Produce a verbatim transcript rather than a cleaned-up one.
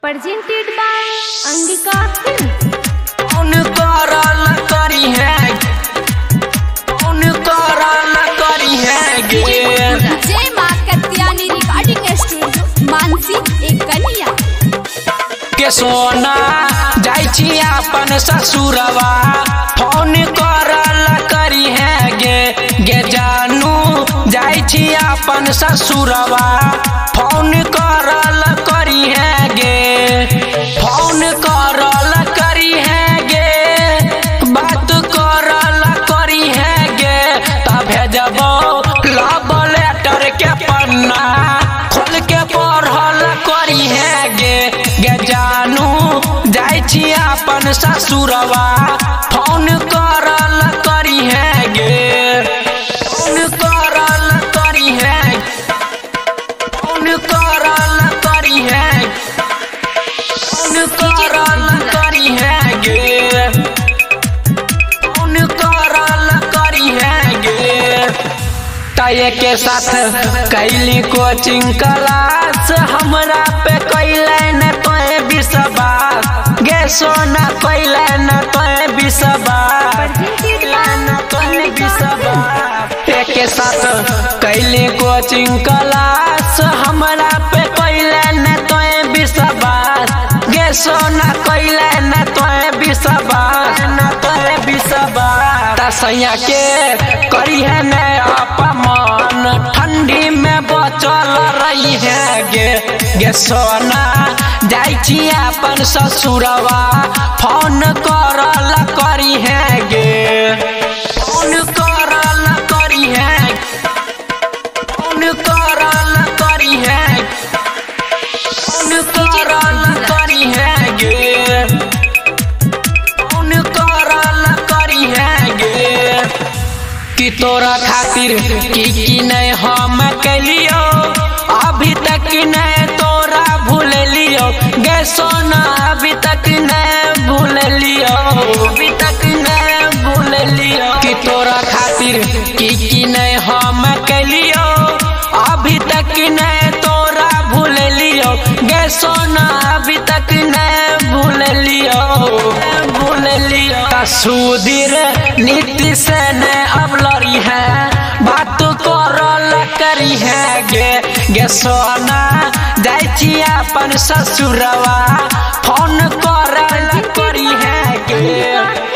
presented by Angika Films. कौन करल करी है कौन करल करी है गे जय मां कत्यानी रिकॉर्डिंग स्टूडियो मानसी एक कन्या के सोना जाई छी अपन ससुरवा फोन करल करी है गे गे जानू जाई छी अपन ससुरवा फोन करल करी है गे फोन करल करी है गे बात करल करी है गे तब भेजबो लव लेटर के पन्ना खोल के पढ़ल करी है गे गे जानू जाई छी अपन ससुरवा फोन करल करी है गे फोन करल करी है फोन करल करी है फोन करल करी है गे फोन करल करी है गे ताये के साथ कैली कोचिंग क्लास हमरा पे कैले न तोए विश्वास गे सोना कैले न तोए विश्वास न तोए विश्वास के साथ कैली कोचिंग क्लास हमरा पे कैले न तोए विश्वास गे सोना कैले न तोए विश्वास न तोए विश्वास तसैया के करी है न अपमान ठंडी में बचल रही है गे गे सोना जाई छी अपन ससुरवा फोन करल करी है गे फोन करल करी है फोन करल करी है फोन करल करी है गे फोन करल करी है गे कि तोरा खातिर की की नहीं हम कलियो अभी तक नहीं तोरा भूल लियो गे सोना अभी तक नहीं भूल लियो अभी तक नहीं भूल लियो कि तोरा खातिर की की नहीं हम कलियो अभी तक नहीं तोरा भूल लियो गे सोना अभी तक नहीं भूल लियो भूल लियो सुधीर नीति से ने अब लड़ी है बात करल करी है गे गे सोना जाई छी अपन ससुरवा फोन करल करी है गे।